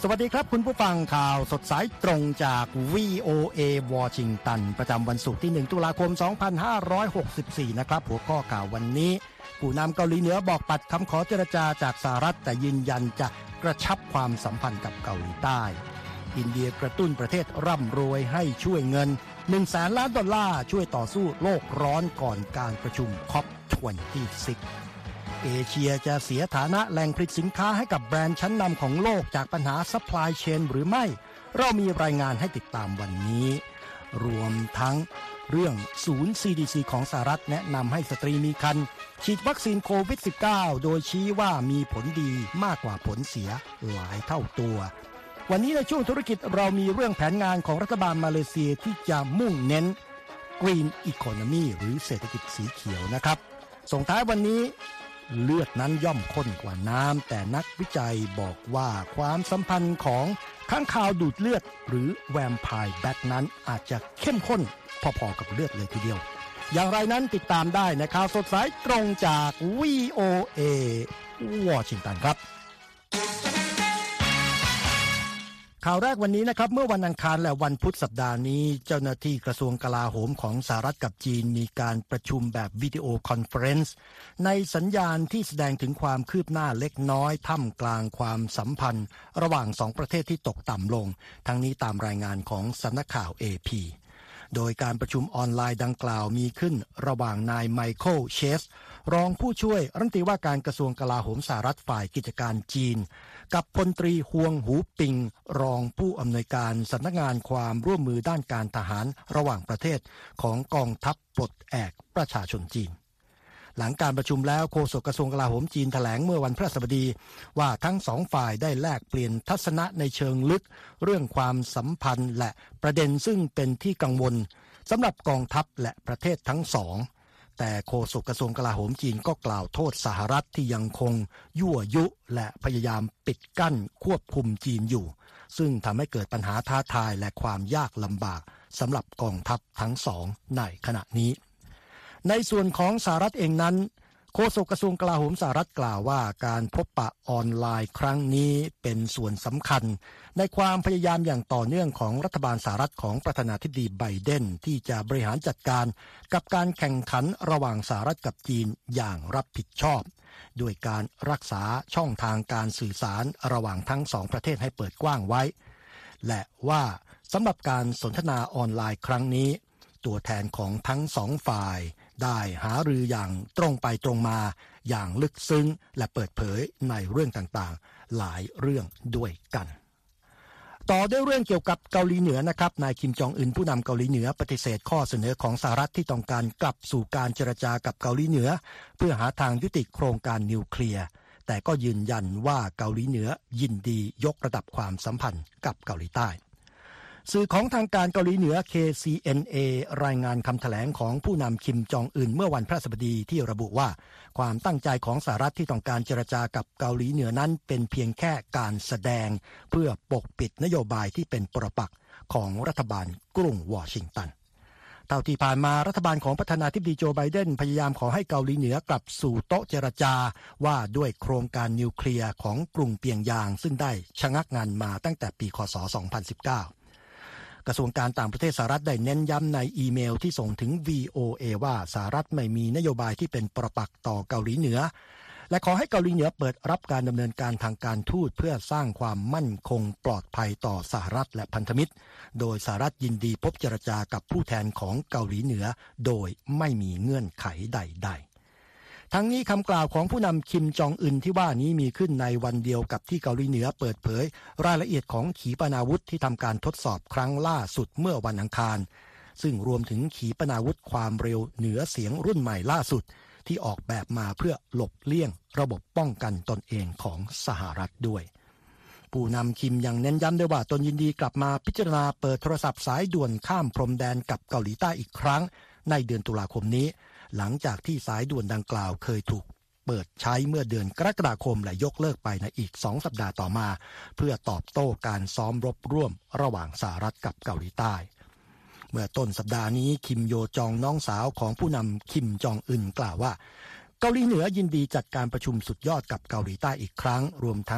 สวัสดีครับคุณผู้ฟังข่าวสดสายตรงจาก VOA วอชิงตันประจำวันศุกร์ที่1ตุลาคม2564นะครับหัวข้อข่าววันนี้ผู้นำเกาหลีเหนือบอกปัดคำขอเจรจาจากสหรัฐแต่ยืนยันจะกระชับความสัมพันธ์กับเกาหลีใต้อินเดียกระตุ้นประเทศร่ำรวยให้ช่วยเงิน 100,000 ล้านดอลลาร์ช่วยต่อสู้โลกร้อนก่อนการประชุม COP26เอเชียจะเสียฐานะแหล่งผลิตสินค้าให้กับแบรนด์ชั้นนำของโลกจากปัญหาซัพพลายเชนหรือไม่เรามีรายงานให้ติดตามวันนี้รวมทั้งเรื่องศูนย์ CDC ของสหรัฐแนะนำให้สตรีมีครรภ์ฉีดวัคซีนโควิด -19 โดยชี้ว่ามีผลดีมากกว่าผลเสียหลายเท่าตัววันนี้ในช่วงธุรกิจเรามีเรื่องแผนงานของรัฐบาลมาเลเซียที่จะมุ่งเน้น Green Economy หรือเศรษฐกิจสีเขียวนะครับส่งท้ายวันนี้เลือดนั้นย่อมข้นกว่าน้ำแต่นักวิจัยบอกว่าความสัมพันธ์ของค้างคาวดูดเลือดหรือแวมไพร์แบทนั้นอาจจะเข้มข้นพอๆกับเลือดเลยทีเดียวอย่างไรนั้นติดตามได้ในข่าวสดสายตรงจาก VOA วอชิงตันครับข่าวแรกวันนี้นะครับเมื่อวันอังคารและวันพุธสัปดาห์นี้เจ้าหน้าที่กระทรวงกลาโหมของสหรัฐกับจีนมีการประชุมแบบวิดีโอคอนเฟอเรนซ์ในสัญญาณที่แสดงถึงความคืบหน้าเล็กน้อยท่ามกลางความสัมพันธ์ระหว่างสองประเทศที่ตกต่ำลงทั้งนี้ตามรายงานของสำนักข่าว AP โดยการประชุมออนไลน์ดังกล่าวมีขึ้นระหว่างนายไมเคิลเชสรองผู้ช่วยรัฐมนตรีว่าการกระทรวงกลาโหมสหรัฐฝ่ายกิจการจีนกับพลตรีฮวงหูปิงรองผู้อำนวยการสำนักงานความร่วมมือด้านการทหารระหว่างประเทศของกองทัพปลดแอกประชาชนจีนหลังการประชุมแล้วโฆษกกระทรวงกลาโหมจีนแถลงเมื่อวันพฤหัสบดีว่าทั้งสองฝ่ายได้แลกเปลี่ยนทัศนะในเชิงลึกเรื่องความสัมพันธ์และประเด็นซึ่งเป็นที่กังวลสำหรับกองทัพและประเทศทั้งสองแต่โฆษกกระทรวงกลาโหมจีนก็กล่าวโทษสหรัฐที่ยังคงยั่วยุและพยายามปิดกั้นควบคุมจีนอยู่ซึ่งทำให้เกิดปัญหาท้าทายและความยากลำบากสำหรับกองทัพทั้งสองในขณะนี้ในส่วนของสหรัฐเองนั้นโฆษกกระทรวงกลาโหมสหรัฐกล่าวว่าการพบปะออนไลน์ครั้งนี้เป็นส่วนสำคัญในความพยายามอย่างต่อเนื่องของรัฐบาลสหรัฐของประธานาธิบดีไบเดนที่จะบริหารจัดการกับการแข่งขันระหว่างสหรัฐกับจีนอย่างรับผิดชอบด้วยการรักษาช่องทางการสื่อสารระหว่างทั้งสองประเทศให้เปิดกว้างไว้และว่าสำหรับการสนทนาออนไลน์ครั้งนี้ตัวแทนของทั้งสองฝ่ายได้หารืออย่างตรงไปตรงมาอย่างลึกซึ้งและเปิดเผยในเรื่องต่างๆหลายเรื่องด้วยกันต่อด้วยเรื่องเกี่ยวกับเกาหลีเหนือนะครับนายคิมจองอึนผู้นำเกาหลีเหนือปฏิเสธข้อเสนอของสหรัฐที่ต้องการกลับสู่การเจรจากับเกาหลีเหนือเพื่อหาทางยุติโครงการนิวเคลียร์แต่ก็ยืนยันว่าเกาหลีเหนือยินดียกระดับความสัมพันธ์กับเกาหลีใต้สื่อของทางการเกาหลีเหนือ KCNA รายงานคำแถลงของผู้นำคิมจองอึนเมื่อวันพฤหัสบดีที่ระบุว่าความตั้งใจของสหรัฐที่ต้องการเจรจากับเกาหลีเหนือนั้นเป็นเพียงแค่การแสดงเพื่อปกปิดนโยบายที่เป็นปรปักษ์ของรัฐบาลกรุงวอชิงตันเท่าที่ผ่านมารัฐบาลของประธานาธิบดีโจไบเดนพยายามขอให้เกาหลีเหนือกลับสู่โต๊ะเจรจาว่าด้วยโครงการนิวเคลียร์ของกรุงเปียงยางซึ่งได้ชะงักงันมาตั้งแต่ปีคศ2019กระทรวงการต่างประเทศสหรัฐได้เน้นย้ำในอีเมลที่ส่งถึง VOA ว่าสหรัฐไม่มีนโยบายที่เป็นปรปักษ์ต่อเกาหลีเหนือและขอให้เกาหลีเหนือเปิดรับการดำเนินการทางการทูตเพื่อสร้างความมั่นคงปลอดภัยต่อสหรัฐและพันธมิตรโดยสหรัฐยินดีพบเจรจากับผู้แทนของเกาหลีเหนือโดยไม่มีเงื่อนไขใดๆทั้งนี้คำกล่าวของผู้นำคิมจองอึนที่ว่านี้มีขึ้นในวันเดียวกับที่เกาหลีเหนือเปิดเผยรายละเอียดของขีปนาวุธที่ทำการทดสอบครั้งล่าสุดเมื่อวันอังคารซึ่งรวมถึงขีปนาวุธความเร็วเหนือเสียงรุ่นใหม่ล่าสุดที่ออกแบบมาเพื่อหลบเลี่ยงระบบป้องกันตนเองของสหรัฐด้วยผู้นำคิมยังเน้นย้ำด้วยว่าตนยินดีกลับมาพิจารณาเปิดโทรศัพท์สายด่วนข้ามพรมแดนกับเกาหลีใต้อีกครั้งในเดือนตุลาคมนี้หลังจากที่สายด่วนดังกล่าวเคยถูกเปิดใช้เมื่อเดือนกรกฎาคมและยกเลิกไปในอีก2 สัปดาห์ต่อมาเพื่อตอบโต้การซ้อมรบร่วมระหว่างสหรัฐกับเกาหลีใต้เมื่อต้นสัปดาห์นี้คิมโยจองน้องสาวของผู้นำคิมจองอึนกล่าวว่าเกาหลีเหนือยินดีจัดการประชุมสุดยอดกับเกาหลีใต้อีกครั้งรวมทั้ง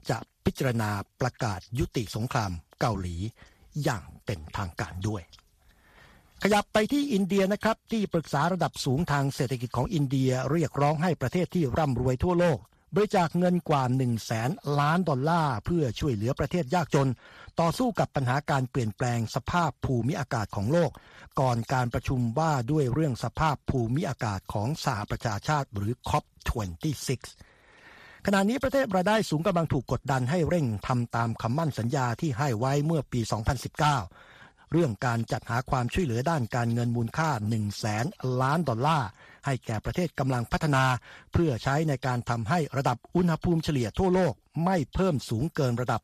จะพิจารณาประกาศยุติสงครามเกาหลีอย่างเป็นทางการด้วยขยับไปที่อินเดียนะครับที่ปรึกษาระดับสูงทางเศรษฐกิจของอินเดียเรียกร้องให้ประเทศที่ร่ำรวยทั่วโลกบริจาคเงินกว่า 100,000 ล้านดอลลาร์เพื่อช่วยเหลือประเทศยากจนต่อสู้กับปัญหาการเปลี่ยนแปลงสภาพภูมิอากาศของโลกก่อนการประชุมว่าด้วยเรื่องสภาพภูมิอากาศของสหประชาชาติหรือ COP26 ขณะนี้ประเทศรายได้สูงกำลังถูกกดดันให้เร่งทำตามคำมั่นสัญญาที่ให้ไว้เมื่อปี 2019 เรื่องการจัดหาความช่วยเหลือด้านการเงินมูลค่า 100,000 ล้านดอลลาร์ให้แก่ประเทศกำลังพัฒนาเพื่อใช้ในการทำให้ระดับอุณหภูมิเฉลี่ยทั่วโลกไม่เพิ่มสูงเกินระดับ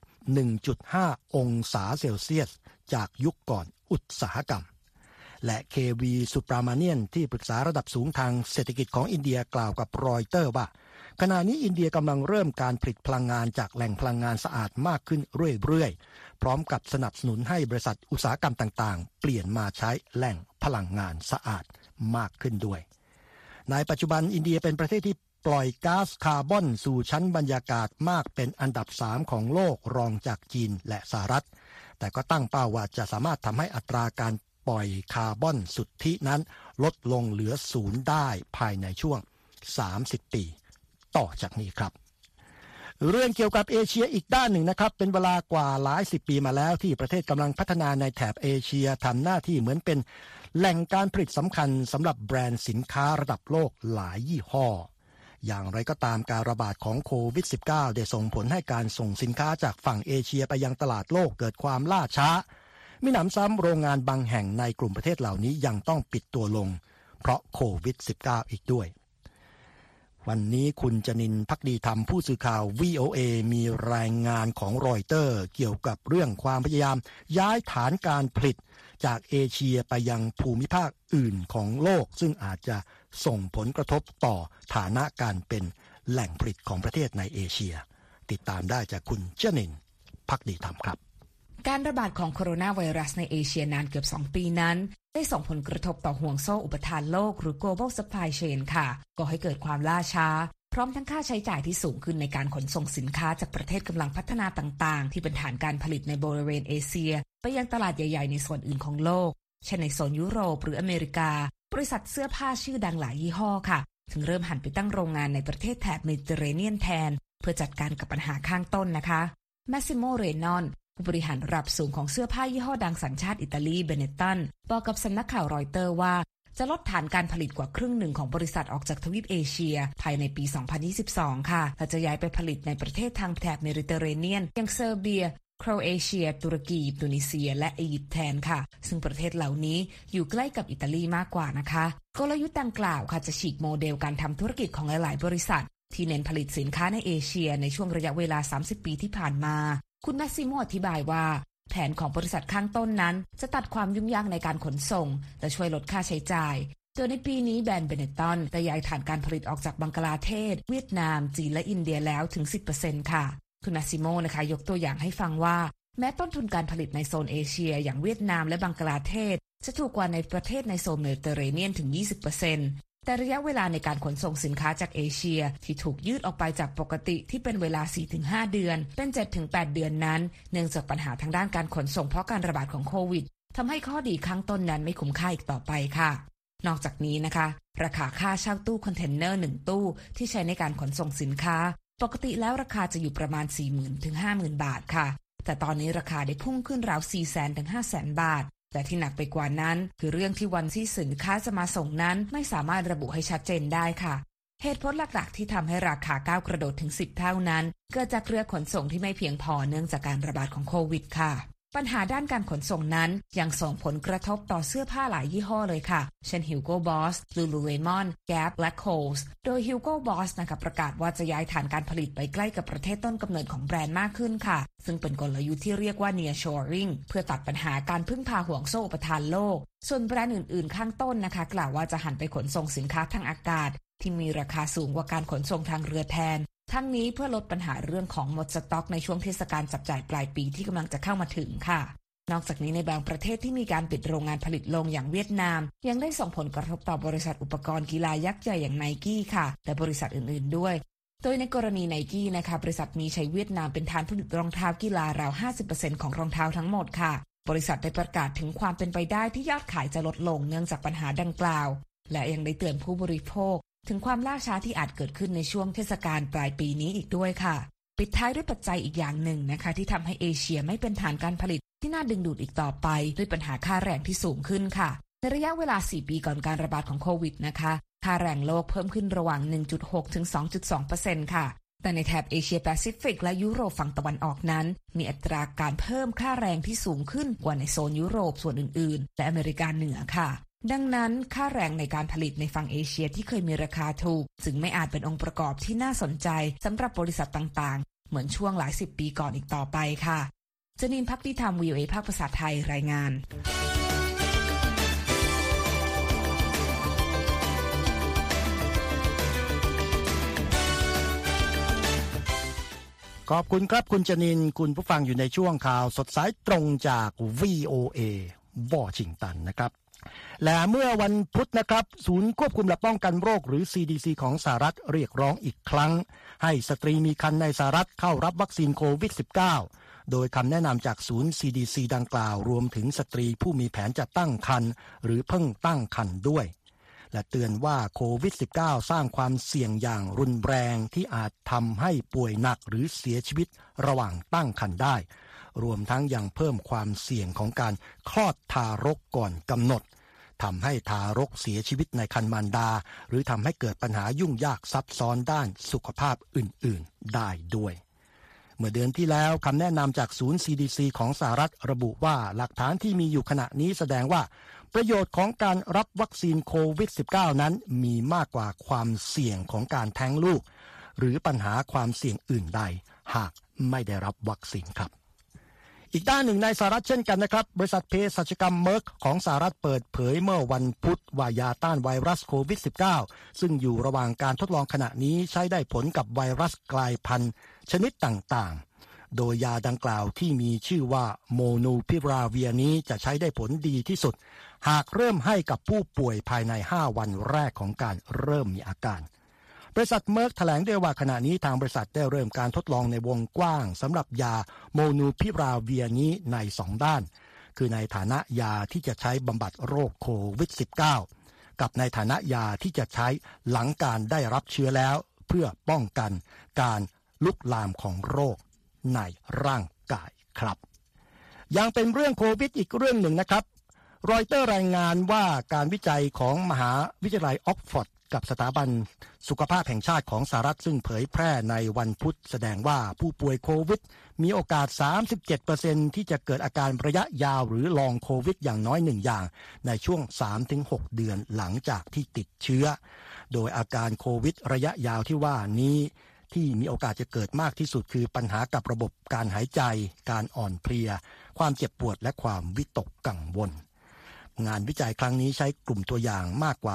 1.5 องศาเซลเซียสจากยุคก่อนอุตสาหกรรมและเควีสุปรามาเนียนที่ปรึกษาระดับสูงทางเศรษฐกิจของอินเดียกล่าวกับรอยเตอร์ว่าขณะนี้อินเดียกำลังเริ่มการผลิตพลังงานจากแหล่งพลังงานสะอาดมากขึ้นเรื่อยๆพร้อมกับสนับสนุนให้บริษัทอุตสาหกรรมต่างๆเปลี่ยนมาใช้แหล่งพลังงานสะอาดมากขึ้นด้วยในปัจจุบันอินเดียเป็นประเทศที่ปล่อยก๊าซคาร์บอนสู่ชั้นบรรยากาศมากเป็นอันดับ3ของโลกรองจากจีนและสหรัฐแต่ก็ตั้งเป้าว่าจะสามารถทำให้อัตราการปล่อยคาร์บอนสุทธินั้นลดลงเหลือ0ได้ภายในช่วง30 ปีต่อจากนี้ครับเรื่องเกี่ยวกับเอเชียอีกด้านหนึ่งนะครับเป็นเวลากว่าหลาย10 ปีมาแล้วที่ประเทศกำลังพัฒนาในแถบเอเชียทำหน้าที่เหมือนเป็นแหล่งการผลิตสำคัญสำหรับแบรนด์สินค้าระดับโลกหลายยี่ห้ออย่างไรก็ตามการระบาดของโควิด -19 ได้ส่งผลให้การส่งสินค้าจากฝั่งเอเชียไปยังตลาดโลกเกิดความล่าช้ามิหนำซ้ำโรงงานบางแห่งในกลุ่มประเทศเหล่านี้ยังต้องปิดตัวลงเพราะโควิด -19 อีกด้วยวันนี้คุณจนินทร์ภักดีธรรมผู้สื่อข่าว VOA มีรายงานของรอยเตอร์เกี่ยวกับเรื่องความพยายามย้ายฐานการผลิตจากเอเชียไปยังภูมิภาคอื่นของโลกซึ่งอาจจะส่งผลกระทบต่อฐานะการเป็นแหล่งผลิตของประเทศในเอเชียติดตามได้จากคุณจนินทร์ภักดีธรรมครับการระบาดของโคโรนาไวรัสในเอเชียนานเกือบ2 ปีนั้นได้ส่งผลกระทบต่อห่วงโซ่อุปทานโลกหรือ global supply chain ค่ะก่อให้เกิดความล่าช้าพร้อมทั้งค่าใช้จ่ายที่สูงขึ้นในการขนส่งสินค้าจากประเทศกำลังพัฒนาต่างๆที่เป็นฐานการผลิตในบริเวณเอเชียไปยังตลาดใหญ่ๆในส่วนอื่นของโลกเช่นในโซนยุโรปหรืออเมริกาบริษัทเสื้อผ้าชื่อดังหลายยี่ห้อค่ะถึงเริ่มหันไปตั้งโรงงานในประเทศแถบเมดิเตอร์เรเนียนแทนเพื่อจัดการกับปัญหาข้างต้นนะคะแมสซิโมเรนอนผู้บริหารระดับสูงของเสื้อผ้ายี่ห้อดังสัญชาติอิตาลีเบเนตันบอกกับสำนักข่าวรอยเตอร์ว่าจะลดฐานการผลิตกว่าครึ่งหนึ่งของบริษัทออกจากทวีปเอเชียภายในปี 2022 ค่ะและจะย้ายไปผลิตในประเทศทางแถบเมดิเตอร์เรเนียนอย่างเซอร์เบียโครเอเชียตุรกีตุนิเซียและอียิปต์แทนค่ะซึ่งประเทศเหล่านี้อยู่ใกล้กับอิตาลีมากกว่านะคะกลยุทธ์ดังกล่าวค่ะจะฉีกโมเดลการทำธุรกิจของหลายๆบริษัทที่เน้นผลิตสินค้าในเอเชียในช่วงระยะเวลา30 ปีที่ผ่านมาคุณแมสซิโมอธิบายว่าแผนของบริษัทข้างต้นนั้นจะตัดความยุ่งยากในการขนส่งและช่วยลดค่าใช้จ่ายโดยในปีนี้แบรนด์เบเนตันได้ย้ายฐานการผลิตออกจากบังกลาเทศเวียดนามจีนและอินเดียแล้วถึง 10% ค่ะคุณแมสซิโมนะคะยกตัวอย่างให้ฟังว่าแม้ต้นทุนการผลิตในโซนเอเชียอย่างเวียดนามและบังกลาเทศจะถูกกว่าในประเทศในโซนเมดิเตอร์เรเนียนถึง 20%แต่ระยะเวลาในการขนส่งสินค้าจากเอเชียที่ถูกยืดออกไปจากปกติที่เป็นเวลา 4-5 เดือนเป็น 7-8 เดือนนั้นเนื่องจากปัญหาทางด้านการขนส่งเพราะการระบาดของโควิดทำให้ข้อดีข้างต้นนั้นไม่คุ้มค่าอีกต่อไปค่ะนอกจากนี้นะคะราคาค่าเช่าตู้คอนเทนเนอร์1ตู้ที่ใช้ในการขนส่งสินค้าปกติแล้วราคาจะอยู่ประมาณ 40,000 ถึง 50,000 บาทค่ะแต่ตอนนี้ราคาได้พุ่งขึ้นราว 400,000 ถึง 500,000 บาทแต่ที่หนักไปกว่านั้นคือเรื่องที่วันที่สินค้าจะมาส่งนั้นไม่สามารถระบุให้ชัดเจนได้ค่ะเหตุผลหลักๆที่ทำให้ราคาก้าวกระโดดถึง10 เท่านั้นเกิดจากเรือขนส่งที่ไม่เพียงพอเนื่องจากการระบาดของโควิดค่ะปัญหาด้านการขนส่งนั้นยังส่งผลกระทบต่อเสื้อผ้าหลายยี่ห้อเลยค่ะเช่น Hugo Boss, Lululemon, Gap และ Kohl's โดย Hugo Boss นะคะประกาศว่าจะย้ายฐานการผลิตไปใกล้กับประเทศต้นกำเนิดของแบรนด์มากขึ้นค่ะซึ่งเป็นกลยุทธ์ที่เรียกว่า Nearshoring เพื่อตัดปัญหาการพึ่งพาห่วงโซ่อุปทานโลกส่วนแบรนด์อื่นๆข้างต้นนะคะกล่าวว่าจะหันไปขนส่งสินค้าทางอากาศที่มีราคาสูงกว่าการขนส่งทางเรือแทนทั้งนี้เพื่อลดปัญหาเรื่องของหมดสต็อกในช่วงเทศกาลจับจ่ายปลายปีที่กำลังจะเข้ามาถึงค่ะนอกจากนี้ในบางประเทศที่มีการปิดโรงงานผลิตลงอย่างเวียดนามยังได้ส่งผลกระทบต่อบริษัทอุปกรณ์กีฬายักษ์ใหญ่อย่างไนกี้ค่ะและบริษัทอื่นๆด้วยโดยในกรณีไนกี้นะคะบริษัทนี้ใช้เวียดนามเป็นฐานผลิตรองเท้ากีฬาราว 50% ของรองเท้าทั้งหมดค่ะบริษัทได้ประกาศถึงความเป็นไปได้ที่ยอดขายจะลดลงเนื่องจากปัญหาดังกล่าวและยังได้เตือนผู้บริโภคถึงความล่าช้าที่อาจเกิดขึ้นในช่วงเทศกาลปลายปีนี้อีกด้วยค่ะปิดท้ายด้วยปัจจัยอีกอย่างหนึ่งนะคะที่ทำให้เอเชียไม่เป็นฐานการผลิตที่น่าดึงดูดอีกต่อไปด้วยปัญหาค่าแรงที่สูงขึ้นค่ะในระยะเวลา4 ปีก่อนการระบาดของโควิดนะคะค่าแรงโลกเพิ่มขึ้นระหว่าง 1.6 ถึง 2.2% ค่ะแต่ในแถบเอเชียแปซิฟิกและยุโรปฝั่งตะวันออกนั้นมีอัตราการเพิ่มค่าแรงที่สูงขึ้นกว่าในโซนยุโรปส่วนอื่นๆและอเมริกาเหนือค่ะดังนั้นค่าแรงในการผลิตในฝั่งเอเชียที่เคยมีราคาถูกจึงไม่อาจเป็นองค์ประกอบที่น่าสนใจสำหรับบริษัทต่างๆเหมือนช่วงหลาย10 ปีก่อนอีกต่อไปค่ะจนินภักดิธรรม VOA ภาคภาษาไทยรายงานขอบคุณครับคุณจนินคุณผู้ฟังอยู่ในช่วงข่าวสดสายตรงจาก VOA วอชิงตันนะครับและเมื่อวันพุธนะครับศูนย์ควบคุมและป้องกันโรคหรือ CDC ของสหรัฐเรียกร้องอีกครั้งให้สตรีมีครรภ์ในสหรัฐเข้ารับวัคซีนโควิด -19 โดยคำแนะนำจากศูนย์ CDC ดังกล่าวรวมถึงสตรีผู้มีแผนจะตั้งครรภ์หรือเพิ่งตั้งครรภ์ด้วยและเตือนว่าโควิด -19 สร้างความเสี่ยงอย่างรุนแรงที่อาจทำให้ป่วยหนักหรือเสียชีวิตระหว่างตั้งครรภ์ได้รวมทั้งยังเพิ่มความเสี่ยงของการคลอดทารกก่อนกำหนดทำให้ทารกเสียชีวิตในครรภ์มารดาหรือทำให้เกิดปัญหายุ่งยากซับซ้อนด้านสุขภาพอื่นๆได้ด้วยเมื่อเดือนที่แล้วคำแนะนำจากศูนย์ CDC ของสหรัฐระบุว่าหลักฐานที่มีอยู่ขณะนี้แสดงว่าประโยชน์ของการรับวัคซีนโควิด -19 นั้นมีมากกว่าความเสี่ยงของการแท้งลูกหรือปัญหาความเสี่ยงอื่นใดหากไม่ได้รับวัคซีนครับอีกด้านหนึ่งในสหรัฐเช่นกันนะครับบริษัทเภสัชกรรมเมอร์กของสหรัฐเปิดเผยเมื่อวันพุธว่ายาต้านไวรัสโควิด -19 ซึ่งอยู่ระหว่างการทดลองขณะนี้ใช้ได้ผลกับไวรัสกลายพันธุ์ชนิดต่างๆโดยยาดังกล่าวที่มีชื่อว่าโมนูพิราเวียนี้จะใช้ได้ผลดีที่สุดหากเริ่มให้กับผู้ป่วยภายใน5 วันแรกของการเริ่มมีอาการบริษัทเมอร์กแถลงด้วยว่าขณะนี้ทางบริษัทได้เริ่มการทดลองในวงกว้างสำหรับยาโมนูพิราเวียนี้ใน2 ด้านคือในฐานะยาที่จะใช้บำบัดโรคโควิด -19 กับในฐานะยาที่จะใช้หลังการได้รับเชื้อแล้วเพื่อป้องกันการลุกลามของโรคในร่างกายครับยังเป็นเรื่องโควิดอีกเรื่องหนึ่งนะครับรอยเตอร์รายงานว่าการวิจัยของมหาวิทยาลัยออกฟอร์ดกับสถาบันสุขภาพแห่งชาติของสหรัฐซึ่งเผยแพร่ในวันพุธแสดงว่าผู้ป่วยโควิดมีโอกาส 37% ที่จะเกิดอาการระยะยาวหรือลองโควิดอย่างน้อย1อย่างในช่วง 3-6 เดือนหลังจากที่ติดเชื้อโดยอาการโควิดระยะยาวที่ว่านี้ที่มีโอกาสจะเกิดมากที่สุดคือปัญหากับระบบการหายใจการอ่อนเพลียความเจ็บปวดและความวิตกกังวลงานวิจัยครั้งนี้ใช้กลุ่มตัวอย่างมากกว่า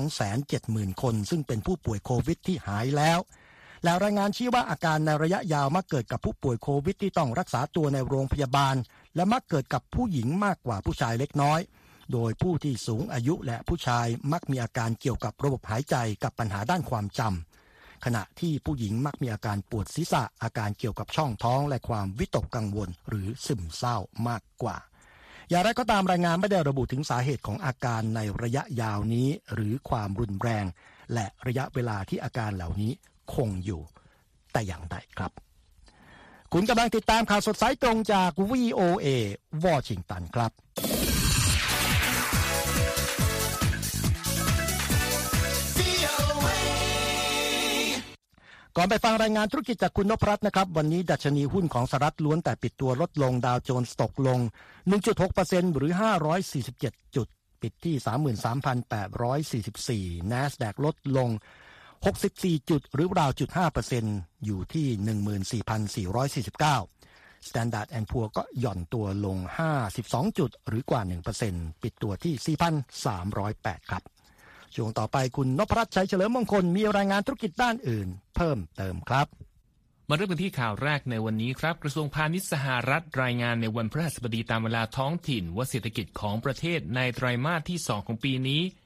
270,000 คนซึ่งเป็นผู้ป่วยโควิดที่หายแล้วและรายงานชี้ว่าอาการในระยะยาวมักเกิดกับผู้ป่วยโควิดที่ต้องรักษาตัวในโรงพยาบาลและมักเกิดกับผู้หญิงมากกว่าผู้ชายเล็กน้อยโดยผู้ที่สูงอายุและผู้ชายมักมีอาการเกี่ยวกับระบบหายใจกับปัญหาด้านความจำขณะที่ผู้หญิงมักมีอาการปวดศีรษะอาการเกี่ยวกับช่องท้องและความวิตกกังวลหรือซึมเศร้ามากกว่าอย่างไรก็ตามรายงานไม่ได้ระบุถึงสาเหตุของอาการในระยะยาวนี้หรือความรุนแรงและระยะเวลาที่อาการเหล่านี้คงอยู่แต่อย่างใดครับคุณกำลังติดตามข่าวสดสายตรงจาก VOA วอชิงตันครับก่อนไปฟังรายงานธุรกิจจากคุณนพรัตน์นะครับวันนี้ดัชนีหุ้นของสหรัฐล้วนแต่ปิดตัวลดลงดาวโจนส์ตกลง 1.6% หรือ547จุดปิดที่ 33,844 NASDAQ ลดลง64จุดหรือราว 0.5% อยู่ที่ 14,449 Standard & Poor's ก็หย่อนตัวลง52จุดหรือกว่า 1% ปิดตัวที่ 4,308 ครับช่วงต่อไปคุณนพรัตน์ชัยเฉลิมมงคลมีรายงานธุรกิจด้านอื่นเพิ่มเติมครับมาเริ่มกันที่ข่าวแรกในวันนี้ครับกระทรวงพาณิชย์สหรัฐรายงานในวันพฤหัสบดีตามเวลาท้องถิ่นว่าเศรษฐกิจของประเทศในไตรมาสที่2ของปีนี้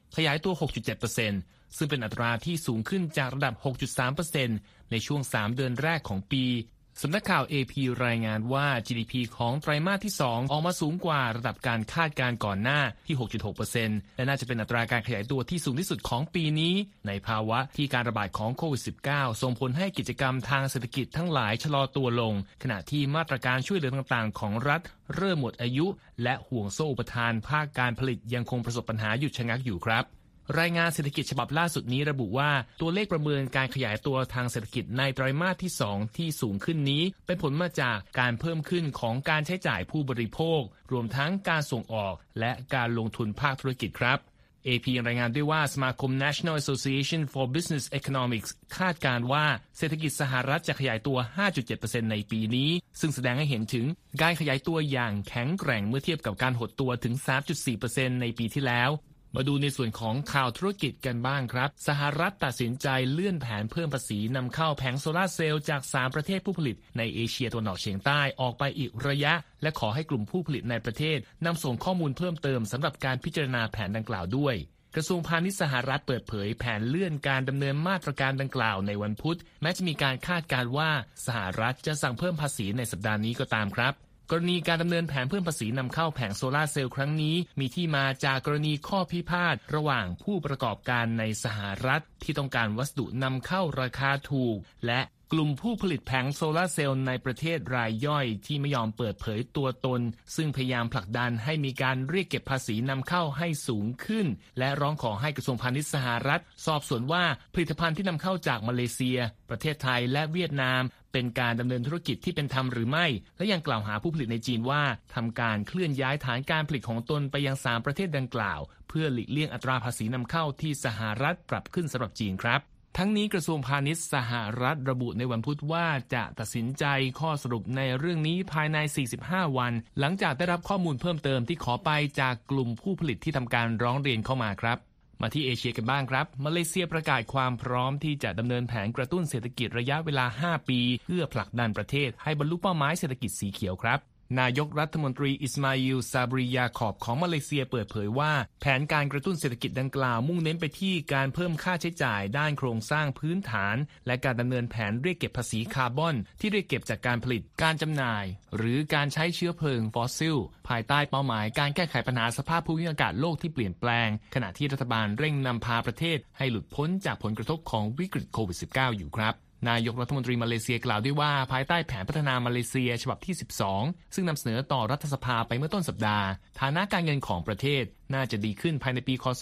ขยายตัว 6.7%ซึ่งเป็นอัตราที่สูงขึ้นจากระดับ 6.3% ในช่วง3เดือนแรกของปีสำนักข่าว AP รายงานว่า GDP ของไตรมาสที่2ออกมาสูงกว่าระดับการคาดการณ์ก่อนหน้าที่ 6.6% และน่าจะเป็นอัตราการขยายตัวที่สูงที่สุดของปีนี้ในภาวะที่การระบาดของโควิด -19 ส่งผลให้กิจกรรมทางเศรษฐกิจทั้งหลายชะลอตัวลงขณะที่มาตรการช่วยเหลือต่างๆของรัฐเริ่มหมดอายุและห่วงโซ่อุปทานภาคการผลิตยังคงประสบปัญหาหยุดชะงักอยู่ครับรายงานเศรษฐกิจฉบับล่าสุดนี้ระบุว่าตัวเลขประเมินการขยายตัวทางเศรษฐกิจในไตรมาสที่2ที่สูงขึ้นนี้เป็นผลมาจากการเพิ่มขึ้นของการใช้จ่ายผู้บริโภครวมทั้งการส่งออกและการลงทุนภาคธุรกิจครับ AP รายงานด้วยว่าสมาคม National Association for Business Economics คาดการณ์ว่าเศรษฐกิจสหรัฐจะขยายตัว 5.7% ในปีนี้ซึ่งแสดงให้เห็นถึงการขยายตัวอย่างแข็งแกร่งเมื่อเทียบกับการหดตัวถึง 3.4% ในปีที่แล้วมาดูในส่วนของข่าวธุรกิจกันบ้างครับสหรัฐตัดสินใจเลื่อนแผนเพิ่มภาษีนำเข้าแผงโซลาร์เซลล์จาก3ประเทศผู้ผลิตในเอเชียตะวันออกเฉียงใต้ออกไปอีกระยะและขอให้กลุ่มผู้ผลิตในประเทศนำส่งข้อมูลเพิ่มเติมสำหรับการพิจารณาแผนดังกล่าวด้วยกระทรวงพาณิชย์สหรัฐเปิดเผยแผนเลื่อนการดำเนินมาตรการดังกล่าวในวันพุธแม้จะมีการคาดการณ์ว่าสหรัฐจะสั่งเพิ่มภาษีในสัปดาห์นี้ก็ตามครับกรณีการดำเนินแผนเพิ่มภาษีนำเข้าแผงโซลาร์เซลล์ครั้งนี้มีที่มาจากกรณีข้อพิพาทระหว่างผู้ประกอบการในสหรัฐที่ต้องการวัสดุนำเข้าราคาถูกและกลุ่มผู้ผลิตแผงโซลาร์เซลล์ในประเทศรายย่อยที่ไม่ยอมเปิดเผยตัวตนซึ่งพยายามผลักดันให้มีการเรียกเก็บภาษีนำเข้าให้สูงขึ้นและร้องขอให้กระทรวงพาณิชย์สหรัฐสอบสวนว่าผลิตภัณฑ์ที่นำเข้าจากมาเลเซียประเทศไทยและเวียดนามเป็นการดำเนินธุรกิจที่เป็นธรรมหรือไม่และยังกล่าวหาผู้ผลิตในจีนว่าทำการเคลื่อนย้ายฐานการผลิตของตนไปยัง3ประเทศดังกล่าวเพื่อหลีกเลี่ยงอัตราภาษีนำเข้าที่สหรัฐปรับขึ้นสำหรับจีนครับทั้งนี้กระทรวงพาณิชย์สหรัฐระบุในวันพุธว่าจะตัดสินใจข้อสรุปในเรื่องนี้ภายใน45วันหลังจากได้รับข้อมูลเพิ่มเติมที่ขอไปจากกลุ่มผู้ผลิตที่ทำการร้องเรียนเข้ามาครับมาที่เอเชียกันบ้างครับมาเลเซียประกาศความพร้อมที่จะดำเนินแผนกระตุ้นเศรษฐกิจระยะเวลา5ปีเพื่อผลักดันประเทศให้บรรลุเป้าหมายเศรษฐกิจสีเขียวครับนายกรัฐมนตรีอิสมาอิล ซาบริยาคอบของมาเลเซียเปิดเผยว่าแผนการกระตุ้นเศรษฐกิจดังกล่าวมุ่งเน้นไปที่การเพิ่มค่าใช้จ่ายด้านโครงสร้างพื้นฐานและการดำเนินแผนเรียกเก็บภาษีคาร์บอนที่เรียกเก็บจากการผลิตการจำหน่ายหรือการใช้เชื้อเพลิงฟอสซิลภายใต้เป้าหมายการแก้ไขปัญหาสภาพภูมิอากาศโลกที่เปลี่ยนแปลงขณะที่รัฐบาลเร่งนำพาประเทศให้หลุดพ้นจากผลกระทบของวิกฤตโควิด -19 อยู่ครับนายกรัฐมนตรีมาเลเซียกล่าวด้วยว่าภายใต้แผนพัฒนามาเลเซียฉบับที่12ซึ่งนำเสนอต่อรัฐสภาไปเมื่อต้นสัปดาห์ฐานะการเงินของประเทศน่าจะดีขึ้นภายในปีคศ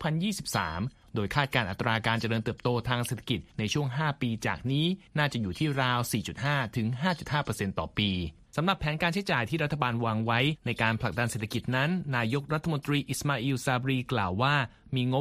2023โดยคาดการอัตราการเจริญเติบโตทางเศรษฐกิจในช่วง5ปีจากนี้น่าจะอยู่ที่ราว 4.5 ถึง 5.5% ต่อปีสำหรับแผนการใช้จ่ายที่รัฐบาลวางไว้ในการผลักดันเศรษฐกิจนั้นนายกรัฐมนตรีอิสมาอิล ซาบรีกล่าวว่ามีงบ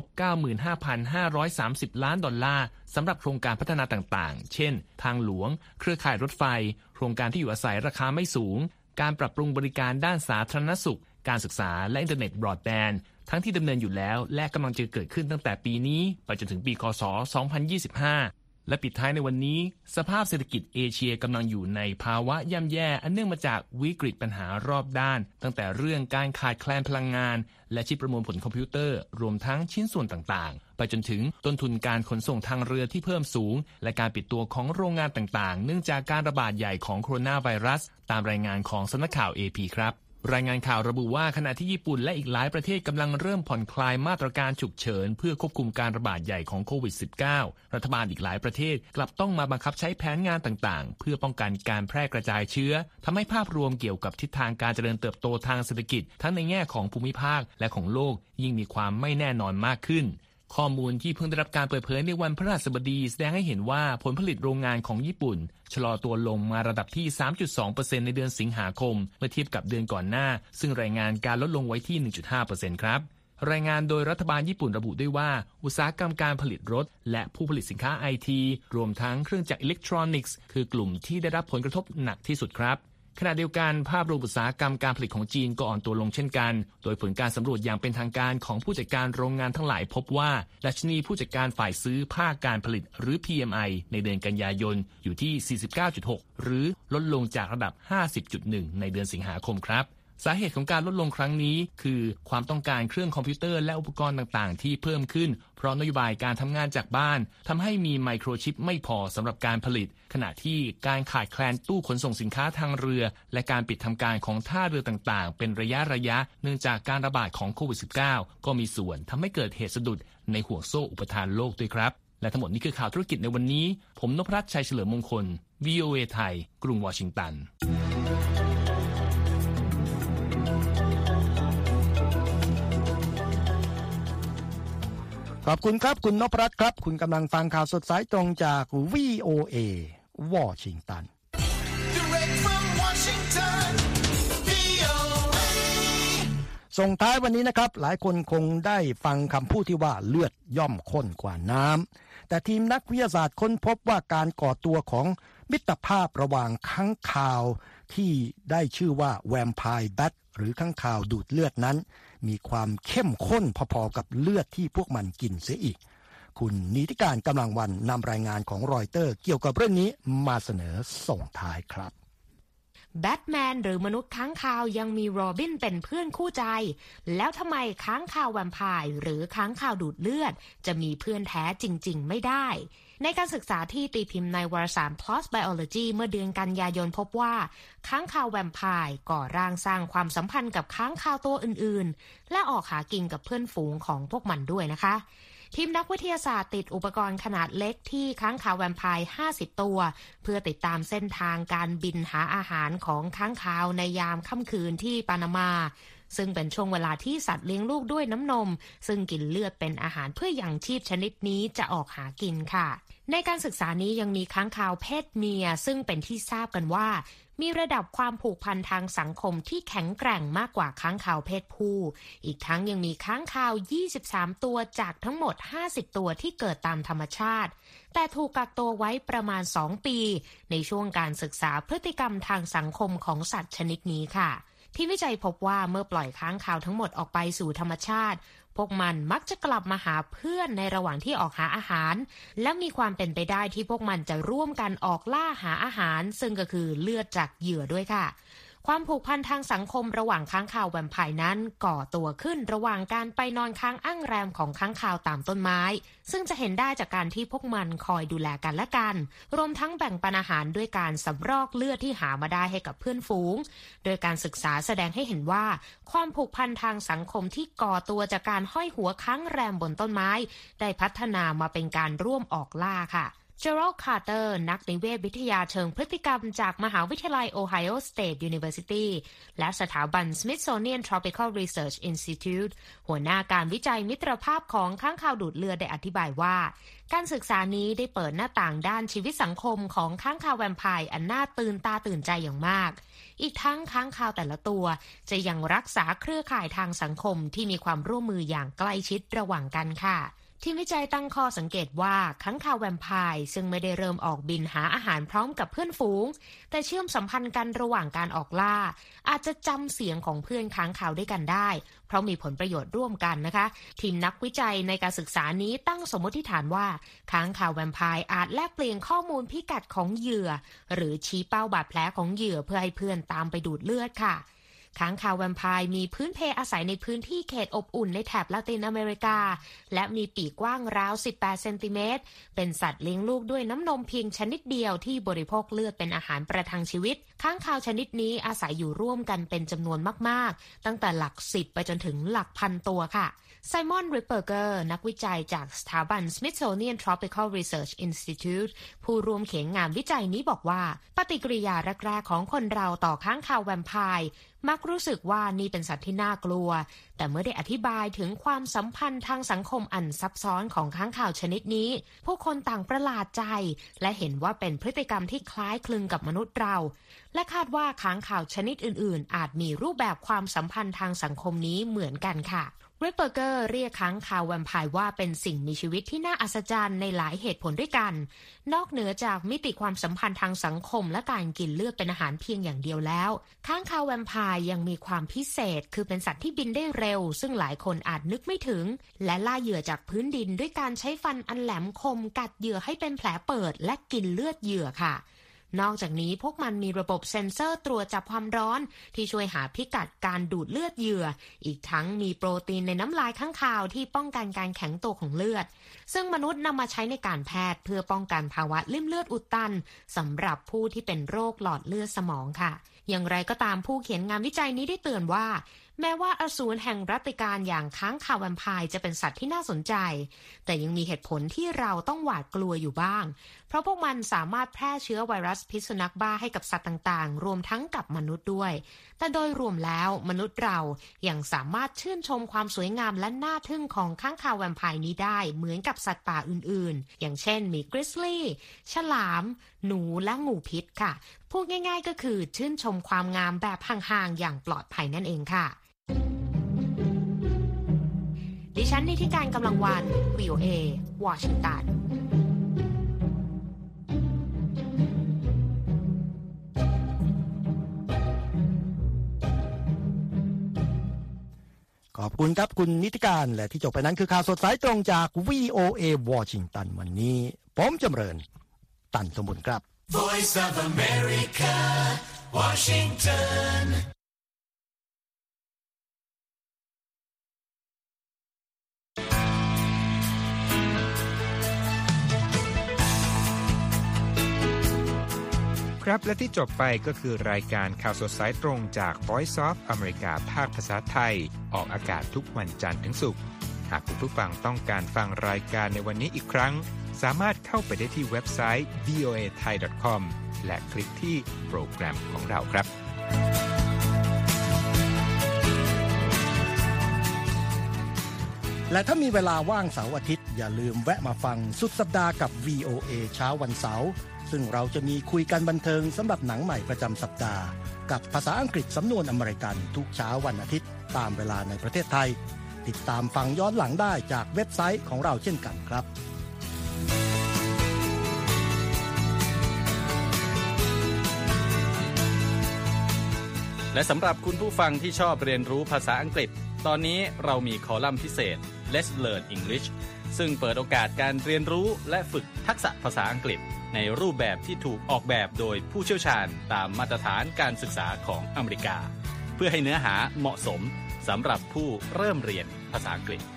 95,530 ล้านดอลลาร์สำหรับโครงการพัฒนาต่างๆเช่นทางหลวงเครือข่ายรถไฟโครงการที่อยู่อาศัยราคาไม่สูงการปรับปรุงบริการด้านสาธารณสุขการศึกษาและอินเทอร์เน็ตบรอดแบนด์ทั้งที่ดำเนินอยู่แล้วและกำลังจะเกิดขึ้นตั้งแต่ปีนี้ไปจนถึงปีคศ2025และปิดท้ายในวันนี้สภาพเศรษฐกิจเอเชียกำลังอยู่ในภาวะย่ำแย่อันเนื่องมาจากวิกฤตปัญหารอบด้านตั้งแต่เรื่องการขาดแคลนพลังงานและชิปประมวลผลคอมพิวเตอร์รวมทั้งชิ้นส่วนต่างๆไปจนถึงต้นทุนการขนส่งทางเรือที่เพิ่มสูงและการปิดตัวของโรงงานต่างๆเนื่องจากการระบาดใหญ่ของโคโรนาไวรัสตามรายงานของสำนักข่าว AP ครับรายงานข่าวระบุว่าขณะที่ญี่ปุ่นและอีกหลายประเทศกำลังเริ่มผ่อนคลายมาตรการฉุกเฉินเพื่อควบคุมการระบาดใหญ่ของโควิด -19 รัฐบาลอีกหลายประเทศกลับต้องมาบังคับใช้แผนงานต่างๆเพื่อป้องกันการแพร่กระจายเชื้อทำให้ภาพรวมเกี่ยวกับทิศทางการเจริญเติบโตทางเศรษฐกิจทั้งในแง่ของภูมิภาคและของโลกยิ่งมีความไม่แน่นอนมากขึ้นข้อมูลที่เพิ่งได้รับการเปิดเผยในวันพฤหัสบดีแสดงให้เห็นว่าผลผลิตโรงงานของญี่ปุ่นชะลอตัวลงมาระดับที่ 3.2% ในเดือนสิงหาคมเมื่อเทียบกับเดือนก่อนหน้าซึ่งรายงานการลดลงไว้ที่ 1.5% ครับรายงานโดยรัฐบาลญี่ปุ่นระบุด้วยว่าอุตสาหกรรมการผลิตรถและผู้ผลิตสินค้า IT รวมทั้งเครื่องจักรอิเล็กทรอนิกส์คือกลุ่มที่ได้รับผลกระทบหนักที่สุดครับขณะเดียวกันภาพรวมอุตสาหกรรมการผลิตของจีนก็อ่อนตัวลงเช่นกันโดยผลการสำรวจอย่างเป็นทางการของผู้จัดการโรงงานทั้งหลายพบว่าดัชนีผู้จัดการฝ่ายซื้อภาคการผลิตหรือ PMI ในเดือนกันยายนอยู่ที่ 49.6 หรือลดลงจากระดับ 50.1 ในเดือนสิงหาคมครับสาเหตุของการลดลงครั้งนี้คือความต้องการเครื่องคอมพิวเตอร์และอุปกรณ์ต่างๆที่เพิ่มขึ้นเพราะนโยบายการทำงานจากบ้านทำให้มีไมโครชิปไม่พอสำหรับการผลิตขณะที่การขาดแคลนตู้ขนส่งสินค้าทางเรือและการปิดทำการของท่าเรือต่างๆเป็นระยะเนื่องจากการระบาดของโควิด -19 ก็มีส่วนทำให้เกิดเหตุสะดุดในห่วงโซ่อุปทานโลกด้วยครับและทั้งหมดนี้คือข่าวธุรกิจในวันนี้ผมนพรัตน์ชัยเฉลิมมงคล VOA ไทยกรุงวอชิงตันขอบคุณครับคุณนพรัตน์ครับคุณกำลังฟังข่าวสดสายตรงจาก VOA วอชิงตันส่งท้ายวันนี้นะครับหลายคนคงได้ฟังคำพูดที่ว่าเลือดย่อมข้นกว่าน้ำแต่ทีมนักวิทยาศาสตร์ค้นพบว่าการก่อตัวของมิตรภาพระหว่างค้างคาวที่ได้ชื่อว่าแวมไพร์แบทหรือค้างคาวดูดเลือดนั้นมีความเข้มข้นพอๆกับเลือดที่พวกมันกินเสียอีกคุณนิติการกำลังวันนำรายงานของรอยเตอร์เกี่ยวกับเรื่องนี้มาเสนอส่งท้ายครับแบทแมนหรือมนุษย์ค้างคาวยังมีโรบินเป็นเพื่อนคู่ใจแล้วทำไมค้างคาวแวมไพร์หรือค้างคาวดูดเลือดจะมีเพื่อนแท้จริงๆไม่ได้ในการศึกษาที่ตีพิมพ์ในวารสาร PLOS Biology เมื่อเดือนกันยายนพบว่าค้างคาวแวมไพร์ก่อร่างสร้างความสัมพันธ์กับค้างคาวตัวอื่นๆและออกหากินกับเพื่อนฝูงของพวกมันด้วยนะคะทีมนักวิทยาศาสตร์ติดอุปกรณ์ขนาดเล็กที่ค้างคาวแวมไพร์50ตัวเพื่อติดตามเส้นทางการบินหาอาหารของค้างคาวในยามค่ำคืนที่ปานามาซึ่งเป็นช่วงเวลาที่สัตว์เลี้ยงลูกด้วยน้ำนมซึ่งกินเลือดเป็นอาหารเพื่อยังชีพชนิดนี้จะออกหากินค่ะในการศึกษานี้ยังมีค้างคาวเพศเมียซึ่งเป็นที่ทราบกันว่ามีระดับความผูกพันทางสังคมที่แข็งแกร่งมากกว่าค้างคาวเพศผู้อีกทั้งยังมีค้างคาว23ตัวจากทั้งหมด50ตัวที่เกิดตามธรรมชาติแต่ถูกกักตัวไว้ประมาณ2ปีในช่วงการศึกษาพฤติกรรมทางสังคมของสัตว์ชนิดนี้ค่ะที่วิจัยพบว่าเมื่อปล่อยค้างคาวทั้งหมดออกไปสู่ธรรมชาติพวกมันมักจะกลับมาหาเพื่อนในระหว่างที่ออกหาอาหารและมีความเป็นไปได้ที่พวกมันจะร่วมกันออกล่าหาอาหารซึ่งก็คือเลือดจากเหยื่อด้วยค่ะความผูกพันทางสังคมระหว่างค้างคาวแวมไพร์นั้นก่อตัวขึ้นระหว่างการไปนอนค้างอ้างแรมของค้างคาวตามต้นไม้ซึ่งจะเห็นได้จากการที่พวกมันคอยดูแลกันและกันรวมทั้งแบ่งปันอาหารด้วยการสำรอกเลือดที่หามาได้ให้กับเพื่อนฝูงโดยการศึกษาแสดงให้เห็นว่าความผูกพันทางสังคมที่ก่อตัวจากการห้อยหัวค้างแรมบนต้นไม้ได้พัฒนามาเป็นการร่วมออกล่าค่ะเจอรัลด์ คาร์เตอร์นักนิเวศวิทยาเชิงพฤติกรรมจากมหาวิทยาลัย Ohio State University และสถาบัน Smithsonian Tropical Research Institute หัวหน้าการวิจัยมิตรภาพของค้างคาวดูดเลือดได้อธิบายว่าการศึกษานี้ได้เปิดหน้าต่างด้านชีวิตสังคมของค้างคาวแวมไพร์อันน่าตื่นตาตื่นใจอย่างมากอีกทั้งค้างคาวแต่ละตัวจะยังรักษาเครือข่ายทางสังคมที่มีความร่วมมืออย่างใกล้ชิดระหว่างกันค่ะทีมวิจัยตั้งข้อสังเกตว่าค้างคาวแวมไพร์ซึ่งไม่ได้เริ่มออกบินหาอาหารพร้อมกับเพื่อนฝูงแต่เชื่อมสัมพันธ์กันระหว่างการออกล่าอาจจะจำเสียงของเพื่อนค้างคาวด้วยกันได้เพราะมีผลประโยชน์ร่วมกันนะคะทีมนักวิจัยในการศึกษานี้ตั้งสมมติฐานว่าค้างคาวแวมไพร์อาจแลกเปลี่ยนข้อมูลพิกัดของเหยื่อหรือชี้เป้าบาดแผลของเหยื่อเพื่อให้เพื่อนตามไปดูดเลือดค่ะค้างคาวแวมไพร์มีพื้นเพอาศัยในพื้นที่เขตอบอุ่นในแถบละตินอเมริกาและมีปีกกว้างราว18เซนติเมตรเป็นสัตว์เลี้ยงลูกด้วยน้ำนมเพียงชนิดเดียวที่บริโภคเลือดเป็นอาหารประทังชีวิตค้างคาวชนิดนี้อาศัยอยู่ร่วมกันเป็นจำนวนมากๆตั้งแต่หลัก10ไปจนถึงหลักพันตัวค่ะไซมอน ริปเปอร์เกอร์นักวิจัยจากสถาบัน Smithsonian Tropical Research Institute ผู้ร่วมเขียนงานวิจัยนี้บอกว่าปฏิกิริยาแรกๆของคนเราต่อค้างคาวแวมไพร์มักรู้สึกว่านี่เป็นสัตว์ที่น่ากลัวแต่เมื่อได้อธิบายถึงความสัมพันธ์ทางสังคมอันซับซ้อนของค้างคาวชนิดนี้ผู้คนต่างประหลาดใจและเห็นว่าเป็นพฤติกรรมที่คล้ายคลึงกับมนุษย์เราและคาดว่าค้างคาวชนิดอื่นๆอาจมีรูปแบบความสัมพันธ์ทางสังคมนี้เหมือนกันค่ะริปเปอร์เกอร์เรียกค้างคาวแวมไพร์ว่าเป็นสิ่งมีชีวิตที่น่าอัศจรรย์ในหลายเหตุผลด้วยกันนอกเหนือจากมิติความสัมพันธ์ทางสังคมและการกินเลือดเป็นอาหารเพียงอย่างเดียวแล้วค้างคาวแวมไพร์ยังมีความพิเศษคือเป็นสัตว์ที่บินได้เร็วซึ่งหลายคนอาจนึกไม่ถึงและล่าเหยื่อจากพื้นดินด้วยการใช้ฟันอันแหลมคมกัดเหยื่อให้เป็นแผลเปิดและกินเลือดเหยื่อค่ะนอกจากนี้พวกมันมีระบบเซ็นเซอร์ตรวจจับความร้อนที่ช่วยหาพิกัดการดูดเลือดเหยื่ออีกทั้งมีโปรตีนในน้ำลายค้างคาวที่ป้องกันการแข็งตัวของเลือดซึ่งมนุษย์นำมาใช้ในการแพทย์เพื่อป้องกันภาวะลิ่มเลือดอุดตันสำหรับผู้ที่เป็นโรคหลอดเลือดสมองค่ะอย่างไรก็ตามผู้เขียนงานวิจัยนี้ได้เตือนว่าแม้ว่าอสูรแห่งรัตติการอย่างค้างคาวแวมไพร์จะเป็นสัตว์ที่น่าสนใจแต่ยังมีเหตุผลที่เราต้องหวาดกลัวอยู่บ้างเพราะพวกมันสามารถแพร่เชื้อไวรัสพิษสุนัขบ้าให้กับสัตว์ต่างๆรวมทั้งกับมนุษย์ด้วยแต่โดยรวมแล้วมนุษย์เรายังสามารถชื่นชมความสวยงามและน่าทึ่งของค้างคาวแวมไพร์นี้ได้เหมือนกับสัตว์ป่าอื่นๆอย่างเช่นมีกริซลี่ฉลามหนูและงูพิษค่ะพูดง่ายๆก็คือชื่นชมความงามแบบห่างๆอย่างปลอดภัยนั่นเองค่ะดิฉันนิติการกำลังวัน VOA วอชิงตันขอบคุณครับคุณนิติการและที่จบไปนั้นคือข่าวสดสายตรงจาก VOA วอชิงตันวันนี้ผมจำเริญตันสมบูรณ์ครับ Voice of America Washington ครับและที่จบไปก็คือรายการข่าวสดสายตรงจาก Voice of America ภาคภาษาไทยออกอากาศทุกวันจันทร์ถึงศุกร์หากคุณผู้ฟังต้องการฟังรายการในวันนี้อีกครั้งสามารถเข้าไปได้ที่เว็บไซต์ voathai.com และคลิกที่โปรแกรมของเราครับและถ้ามีเวลาว่างเสาร์อาทิตย์อย่าลืมแวะมาฟังสุดสัปดาห์กับ VOA เช้าวันเสาร์ซึ่งเราจะมีคุยกันบันเทิงสำหรับหนังใหม่ประจำสัปดาห์กับภาษาอังกฤษสำนวนอเมริกันทุกเช้าวันอาทิตย์ตามเวลาในประเทศไทยติดตามฟังย้อนหลังได้จากเว็บไซต์ของเราเช่นกันครับและสำหรับคุณผู้ฟังที่ชอบเรียนรู้ภาษาอังกฤษตอนนี้เรามีคอลัมน์พิเศษ Let's Learn English ซึ่งเปิดโอกาสการเรียนรู้และฝึกทักษะภาษาอังกฤษในรูปแบบที่ถูกออกแบบโดยผู้เชี่ยวชาญตามมาตรฐานการศึกษาของอเมริกาเพื่อให้เนื้อหาเหมาะสมสำหรับผู้เริ่มเรียนภาษาอังกฤษ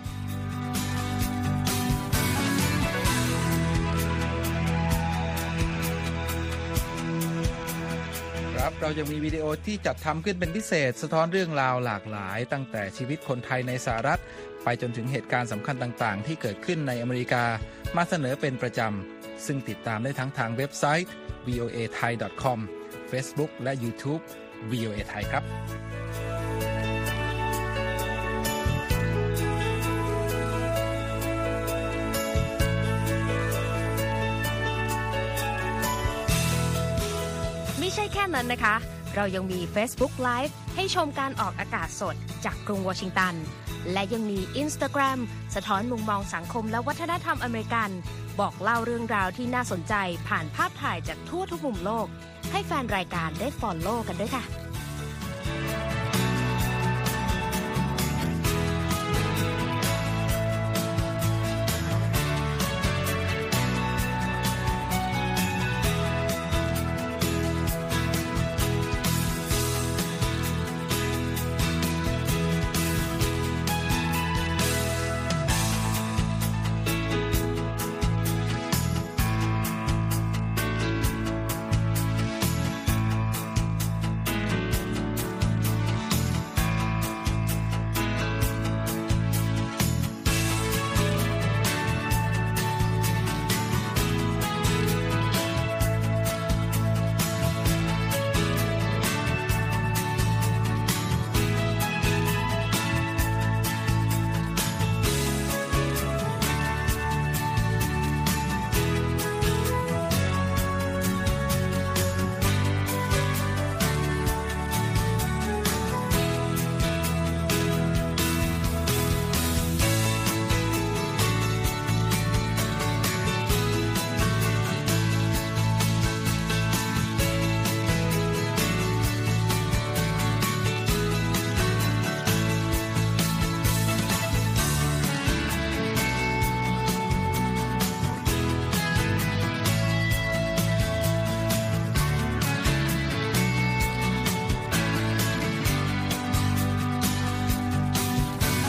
ครับเราจะมีวิดีโอที่จัดทำขึ้นเป็นพิเศษสะท้อนเรื่องราวหลากหลายตั้งแต่ชีวิตคนไทยในสหรัฐไปจนถึงเหตุการณ์สำคัญต่างๆที่เกิดขึ้นในอเมริกามาเสนอเป็นประจำซึ่งติดตามได้ทั้งทางเว็บไซต์ voathai.com Facebook และ YouTube VOA Thai ครับไม่ใช่แค่นั้นนะคะเรายังมี Facebook Live ให้ชมการออกอากาศสดจากกรุงวอชิงตันและยังมี Instagram สะท้อนมุมมองสังคมและวัฒนธรรมอเมริกันบอกเล่าเรื่องราวที่น่าสนใจผ่านภาพถ่ายจากทั่วทุกมุมโลกให้แฟนรายการได้ follow กันด้วยค่ะ